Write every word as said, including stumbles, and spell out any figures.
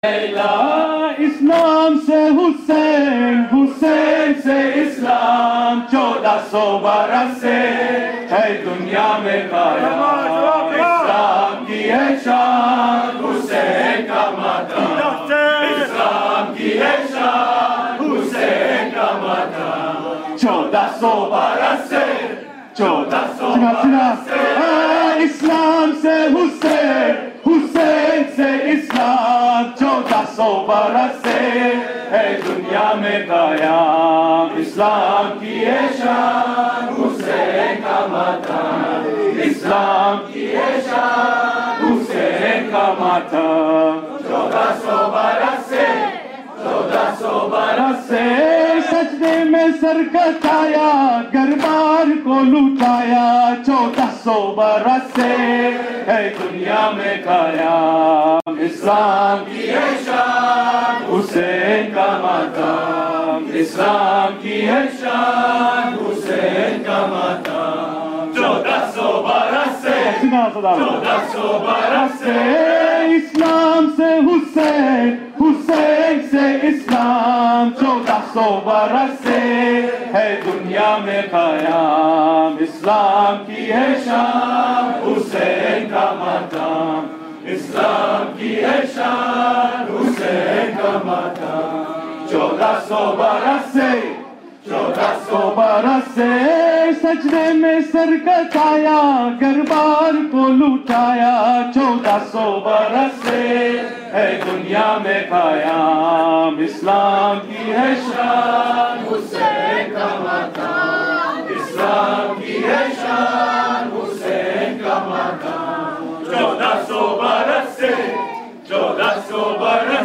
اسلام سے حسین، حسین سے اسلام، چودہ سو برس سے ہے دنیا میں قائم اسلام کی ہے شان، حسین کا ماتم اسلام کی ہے شان، حسین کا ماتم چودہ سو برس سے چودہ سو برس سے اسلام سے حسین، حسین سے اسلام، چودہ سو برس سے ہے دنیا میں قائم اسلام کی ہے شان، حسین کا ماتم اسلام کی ہے شان، حسین کا ماتم چودہ سو برس سے چودہ سو برس سے سجدے میں سر کٹایا، گربار کو لوٹایا، چودہ سو برس سے ہے دنیا میں قائم اسلام کی ہے شان، حسین کا ماتم اسلام کی ہے شان، حسین کا ماتم چودہ سو برس سے چودہ سو برس سے اسلام سے حسین، حسین سے اسلام، چودہ سو برس سے ہے دنیا میں قائم اسلام کی ہے شان، حسین کا ماتم اسلام کی ہے شان، حسین کا ماتم چودہ سو برس سے چودہ سو برس سے سجدے میں سر کٹایا، گربار کو لوٹایا، چودہ سو برس سے ہے دنیا میں قائم اسلام کی ہے شان، حسین کا ماتم اسلام کی ہے شان، حسین کا ماتم چودہ سو برس سے چودہ سو برس